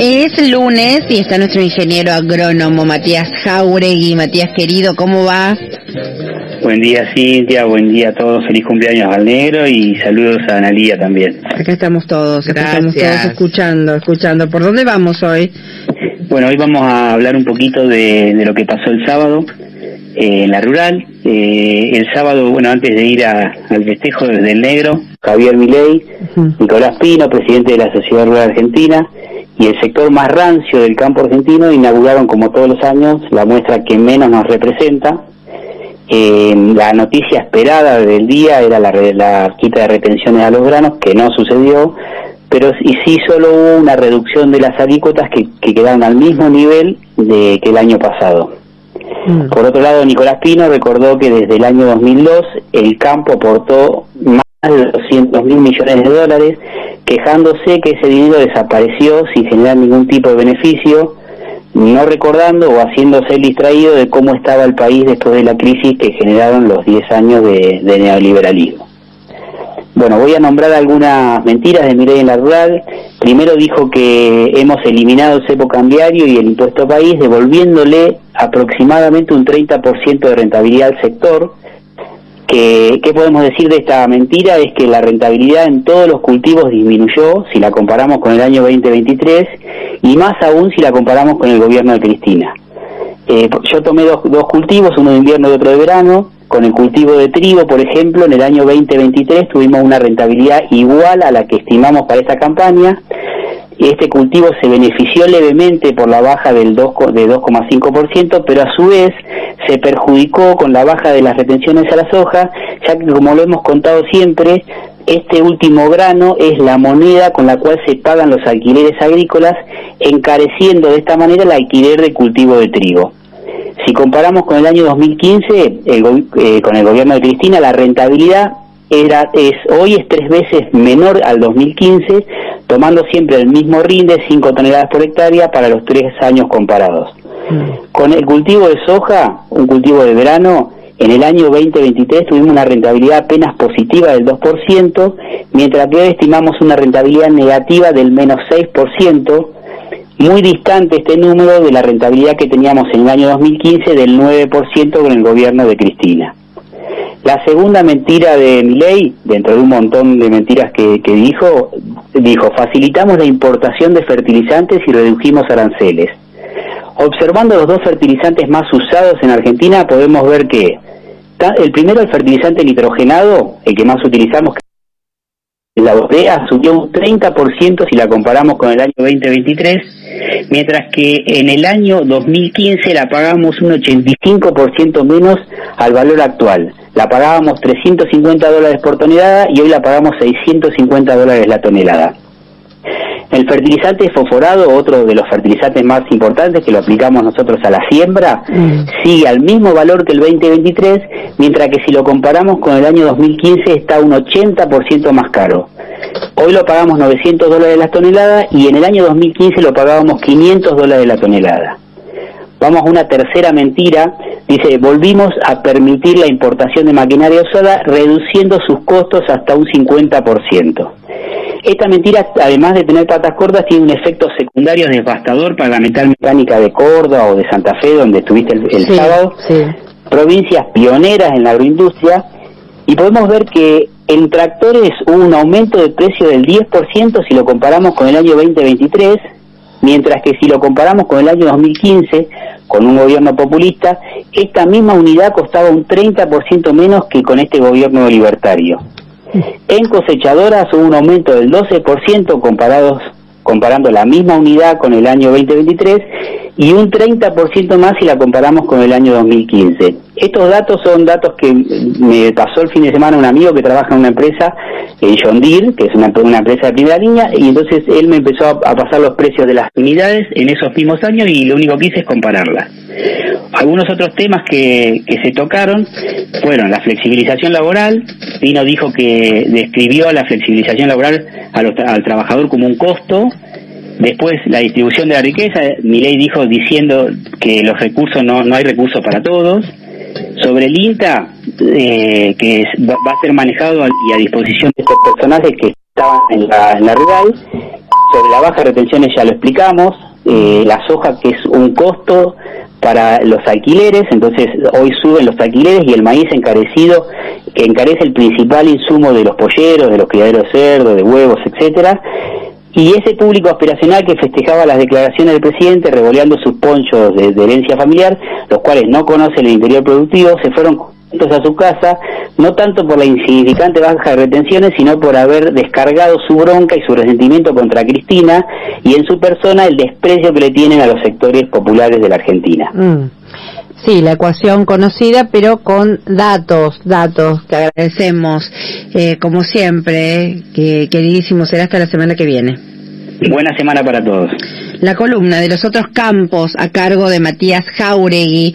Es lunes y está nuestro ingeniero agrónomo Matías Jauregui. Matías querido, ¿cómo va? Buen día, Cintia, buen día a todos, feliz cumpleaños al negro y saludos a Analía también. Acá estamos todos escuchando. ¿Por dónde vamos hoy? Bueno, hoy vamos a hablar un poquito de lo que pasó el sábado en la rural. El sábado, bueno, antes de ir al festejo desde el negro, Javier Milei, Nicolás Pino, presidente de la Sociedad Rural Argentina, y el sector más rancio del campo argentino inauguraron, como todos los años, la muestra que menos nos representa. La noticia esperada del día era la quita de retenciones a los granos, que no sucedió, pero sí solo hubo una reducción de las alícuotas que quedaron al mismo nivel que el año pasado. Por otro lado, Nicolás Pino recordó que desde el año 2002 el campo aportó más de 200.000 millones de dólares, quejándose que ese dinero desapareció sin generar ningún tipo de beneficio, no recordando o haciéndose el distraído de cómo estaba el país después de la crisis que generaron los 10 años de neoliberalismo. Bueno, voy a nombrar algunas mentiras de Milei en la rural. Primero dijo que hemos eliminado el cepo cambiario y el impuesto país, devolviéndole aproximadamente un 30% de rentabilidad al sector. ¿Qué podemos decir de esta mentira? Es que la rentabilidad en todos los cultivos disminuyó si la comparamos con el año 2023 y más aún si la comparamos con el gobierno de Cristina. Yo tomé dos cultivos, uno de invierno y otro de verano. Con el cultivo de trigo, por ejemplo, en el año 2023 tuvimos una rentabilidad igual a la que estimamos para esta campaña. Este cultivo se benefició levemente por la baja de 2,5%, pero a su vez se perjudicó con la baja de las retenciones a la soja, ya que, como lo hemos contado siempre, este último grano es la moneda con la cual se pagan los alquileres agrícolas, encareciendo de esta manera el alquiler de cultivo de trigo. Si comparamos con el año 2015, con el gobierno de Cristina, la rentabilidad hoy es 3 veces menor al 2015, tomando siempre el mismo rinde, 5 toneladas por hectárea, para los 3 años comparados. Con el cultivo de soja, un cultivo de verano, en el año 2023 tuvimos una rentabilidad apenas positiva del 2%, mientras que hoy estimamos una rentabilidad negativa del menos 6%, muy distante este número de la rentabilidad que teníamos en el año 2015 del 9% con el gobierno de Cristina. La segunda mentira de Milei, dentro de un montón de mentiras que dijo, facilitamos la importación de fertilizantes y redujimos aranceles. Observando los dos fertilizantes más usados en Argentina, podemos ver que el primero, el fertilizante nitrogenado, el que más utilizamos, la botella, subió un 30% si la comparamos con el año 2023, mientras que en el año 2015 la pagamos un 85% menos al valor actual. La pagábamos $350 por tonelada y hoy la pagamos $650 la tonelada. El fertilizante fosforado, otro de los fertilizantes más importantes que lo aplicamos nosotros a la siembra, sigue al mismo valor que el 2023, mientras que si lo comparamos con el año 2015 está un 80% más caro. Hoy lo pagamos $900 la tonelada y en el año 2015 lo pagábamos $500 la tonelada. Vamos a una tercera mentira, dice, volvimos a permitir la importación de maquinaria usada, reduciendo sus costos hasta un 50%. Esta mentira, además de tener patas cortas, tiene un efecto secundario devastador para la metal mecánica de Córdoba o de Santa Fe, donde estuviste el sábado, provincias pioneras en la agroindustria, y podemos ver que en tractores hubo un aumento de precio del 10% si lo comparamos con el año 2023, mientras que si lo comparamos con el año 2015, con un gobierno populista, esta misma unidad costaba un 30% menos que con este gobierno libertario. En cosechadoras hubo un aumento del 12% comparando la misma unidad con el año 2023 y un 30% más si la comparamos con el año 2015. Estos datos son datos que me pasó el fin de semana un amigo que trabaja en una empresa, John Deere, que es una empresa de primera línea, y entonces él me empezó a pasar los precios de las unidades en esos mismos años y lo único que hice es compararlas. Algunos otros temas que se tocaron fueron la flexibilización laboral. Pino dijo que describió la flexibilización laboral al trabajador como un costo. Después, la distribución de la riqueza. Milei dijo diciendo que los recursos no hay recursos para todos. Sobre el INTA, que va a ser manejado y a disposición de estos personajes que estaban en la rural. Sobre la baja de retenciones ya lo explicamos, la soja que es un costo para los alquileres, entonces hoy suben los alquileres y el maíz encarecido, que encarece el principal insumo de los polleros, de los criaderos de cerdo, de huevos, etcétera. Y ese público aspiracional que festejaba las declaraciones del presidente revoleando sus ponchos de herencia familiar, los cuales no conocen el interior productivo, se fueron contentos a su casa, no tanto por la insignificante baja de retenciones, sino por haber descargado su bronca y su resentimiento contra Cristina y en su persona el desprecio que le tienen a los sectores populares de la Argentina. Sí, la ecuación conocida, pero con datos que agradecemos, como siempre, queridísimo, será hasta la semana que viene. Buena semana para todos. La columna de los otros campos a cargo de Matías Jáuregui.